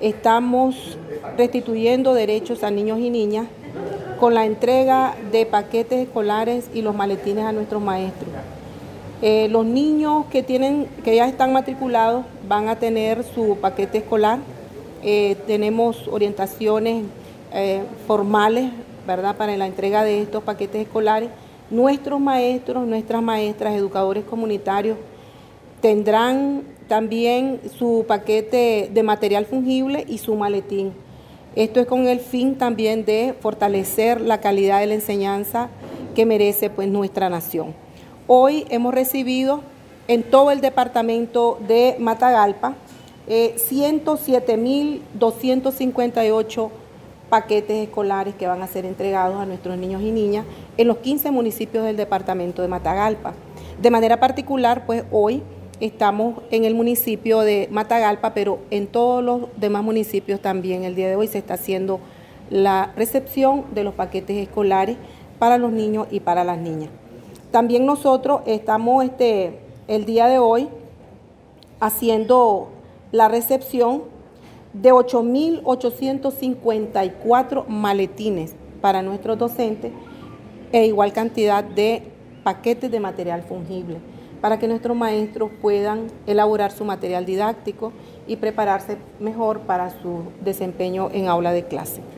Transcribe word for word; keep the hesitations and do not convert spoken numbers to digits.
estamos restituyendo derechos a niños y niñas con la entrega de paquetes escolares y los maletines a nuestros maestros. Eh, los niños que, tienen, que ya están matriculados van a tener su paquete escolar. Eh, tenemos orientaciones eh, formales, ¿verdad?, para la entrega de estos paquetes escolares. Nuestros maestros, nuestras maestras, educadores comunitarios tendrán también su paquete de material fungible y su maletín. Esto es con el fin también de fortalecer la calidad de la enseñanza que merece pues nuestra nación. Hoy hemos recibido en todo el departamento de Matagalpa eh, ciento siete mil doscientos cincuenta y ocho paquetes escolares que van a ser entregados a nuestros niños y niñas en los quince municipios del departamento de Matagalpa. De manera particular, pues hoy estamos en el municipio de Matagalpa, pero en todos los demás municipios también el día de hoy se está haciendo la recepción de los paquetes escolares para los niños y para las niñas. También nosotros estamos este, el día de hoy haciendo la recepción de ocho mil ochocientos cincuenta y cuatro maletines para nuestros docentes e igual cantidad de paquetes de material fungible para que nuestros maestros puedan elaborar su material didáctico y prepararse mejor para su desempeño en aula de clase.